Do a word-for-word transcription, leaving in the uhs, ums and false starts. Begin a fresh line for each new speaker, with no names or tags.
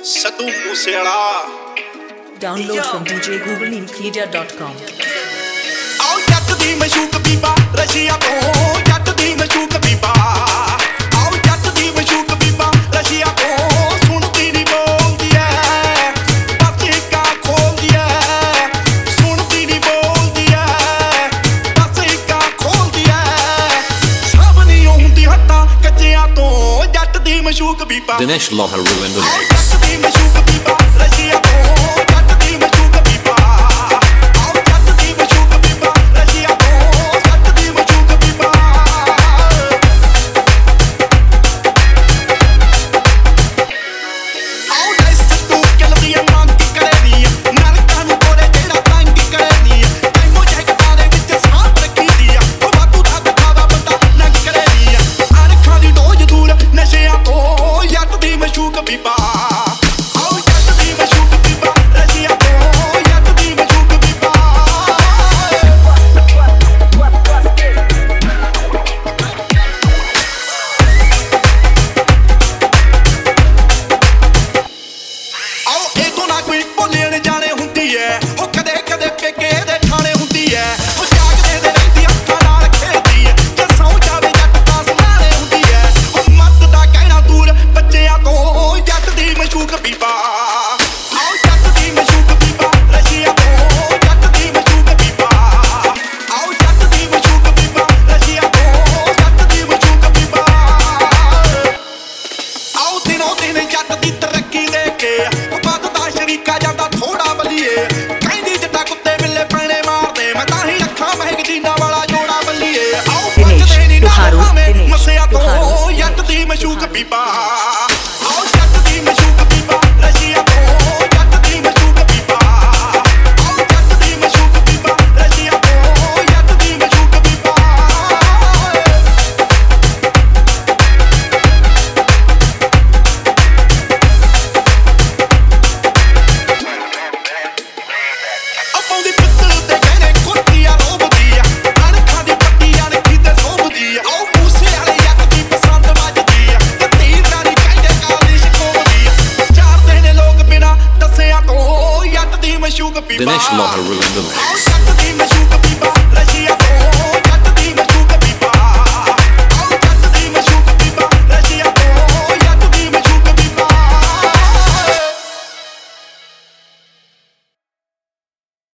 Sadhu Moosewala.
Download from d j google media dot com.
ਆਓ ਜੱਟ ਦੀ ਮਸ਼ੂਕ ਬੀਬਾ Russia ਤੋਂ, ਜੱਟ ਦੀ ਮਸ਼ੂਕ ਬੀਬਾ। ਆਓ ਜੱਟ ਦੀ ਮਸ਼ੂਕ ਬੀਬਾ ਰਸ਼ੀਆ ਤੋਂ, ਸੁਣਦੀ ਨੀ ਬੋਲਦੀ ਐ ਬਸ ਇੱਕਾਂ ਖੋਲਦੀ ਐ, ਸੁਣਦੀ ਨੀ ਬੋਲਦੀ ਐ ਬਸ ਇੱਕਾਂ ਖੋਲਦੀ ਐ। ਸਭ ਨੀ ਹੁੰਦੀ ਹੱਥਾਂ ਕੱਚਿਆਂ ਤੋਂ, ਜੱਟ ਦੀ ਮਸ਼ੂਕ ਬੀਬਾ।
Dinesh Lohar ruined the mix.
ਜੱਟ ਦੀ ਮਸ਼ੂਕ ਬੀਬਾ ਰਸ਼ੀਆ ਤੋਂ, ਜੱਟ ਦੀ ਮਸ਼ੂਕ ਬੀਬਾ। ਆਓ ਜੱਟ ਦੀ ਮਸ਼ੂਕ ਬੀਬਾ ਰਸ਼ੀਆ ਤੋਂ, ਜੱਟ ਦੀ ਮਸ਼ੂਕ ਬੀਬਾ। ਆਓ ਡੈਸ ਤੂੰ ਚੱਲਦੀ ਐ ਮੰਗ ਕਰੇਨੀ, ਨਰਕਾਂ ਨੂੰ ਕੋਰੇ ਜਿਹੜਾ ਤੰਗ ਕਰੇਨੀ। ਟਾਈਮੋ ਜੈਕਟਾਂ ਦੇ ਵਿੱਚ ਸਾਂਭ ਰੱਖੀ ਦੀ ਆ, ਉਹ ਵਾਧੂ ਦਾ ਦਿਖਾਵਾ ਬੰਦਾ ਨੰਗ ਕਰੇਨੀ। ਅਣਖਾਂ ਦੀ ਡੋਜ਼ ਦੂਰ ਨਸ਼ਿਆਂ ਤੋਂ, ਜੱਟ ਦੀ ਮਸ਼ੂਕ ਬੀਬਾ। ਆਓ ਜੱਟ ਦੀ ਮਸ਼ੂਕ ਬੀਬਾ ਰਸ਼ੀਆ ਤੋਂ, ਜੱਟ ਦੀ ਮਸ਼ੂਕ ਬੀਬਾ। ਆਓ ਇਹ ਤੋਂ ਨਾ ਕੋਈ ਭੁੱਲਣ ਜਾਣੇ ਹੁੰਦੀ ਐ, ਉਹ ਕਦੇ ਕਦੇ ਪੇਕੇ ਦੇ ਥਾਣੇ ਹੁੰਦੀ ਐ। ਉਹ ਜਾਗਦੇ ਦੇ ਰਹਿੰਦੀ ਅੱਖਾਂ ਨਾਲ ਖੇਡਦੀ ਐ, ਜੇ ਸੌਂ ਜਾਵੇ ਜੱਟ ਤਾਂ ਸਮਾਣੇ ਹੁੰਦੀ ਐ। ਉਹ ਮਰਦ ਦਾ ਕਹਿਣਾ ਦੂਰ ਬੱਚਿਆਂ ਤੋਂ, ਜੱਟ ਦੀ ਮਸ਼ੂਕ ਬੀਬਾ। ਆਓ ਜੱਟ ਦੀ ਮਸ਼ੂਕ ਬੀਬਾ ਰਸ਼ੀਆ ਤੋਂ, ਜੱਟ ਦੀ ਮਸ਼ੂਕ ਬੀਬਾ। ਆਓ ਜੱਟ ਦੀ ਮਸ਼ੂਕ ਬੀਬਾ ਰਸ਼ੀਆ ਤੋਂ, ਜੱਟ ਦੀ ਮਸ਼ੂਕ ਬੀਬਾ। ਆਓ ਦਿਨੋਂ ਦਿਨ ਜੱਟ ਦੀ ਤਰੱਕੀ ਲੈ ਕੇ, ਉਹ ਵੱਧਦਾ ਸ਼ਰੀਕਾ ਜਾਂਦਾ ਥੋੜਾ ਬੱਲੀਏ। ਕਹਿੰਦੀ ਜੱਟਾ ਕੁੱਤੇ ਬਿੱਲੇ ਪੈਣੇ ਮਾਰਦੇ, ਮੈਂ ਤਾਂ ਹੀ ਅੱਖਾਂ ਮਹਿਕ ਜੀਨਾ ਵਾਲਾ ਜੋੜਾ ਬੱਲੀਏ। ਆਓ ਪੁੱਛਦੇ ਨੀ ਨਾਲ ਭਾਵੇਂ ਮੱਸਿਆ ਤੋਂ, ਜੱਟ ਦੀ ਮਸ਼ੂਕ ਬੀਬਾ। ਆਓ ਜੱਟ ਦੀ ਮਸ਼ੂਕ ਬੀਬਾ ਰਸ਼ੀਆ ਤੋਂ, ਜੱਟ ਦੀ ਮਸ਼ੂਕ ਬੀਬਾ। ਆਓ ਜੱਟ ਦੀ ਮਸ਼ੂਕ ਬੀਬਾ ਰਸ਼ੀਆ ਤੋਂ, ਜੱਟ ਦੀ ਮਸ਼ੂਕ ਬੀਬਾ। ਪਾਉਂਦੀ ਪਿੱਤਲ ਦੇ ਗਹਿਣੇ ਕੁਰਤੀਆਂ ਰੋਬਦੀ ਆ, ਅਣਖਾਂ ਦੀ ਪੱਟੀਆਂ ਨੇ ਕੀਤੇ ਸੋਭਦੀ ਆ। ਆਓ ਮੂਸੇ ਵਾਲੇ ਜੱਟ ਦੀ ਪਸੰਦ ਵੱਜਦੀ ਆ, ਤੇ ਤੀਰਦਾਰੀ ਕਹਿੰਦੇ ਕਾਲਿਸ਼ ਕੋਹਦੀ ਆ। ਚਾਰਦੇ ਨੇ ਲੋਕ ਬਿਨਾਂ ਦੱਸਿਆਂ ਤੋਂ, ਜੱਟ ਦੀ ਮਸ਼ੂਕ ਬੀਬਾ।
Dinesh Lohar ruined the
ਆਓ
mix.
ਜੱਟ ਦੀ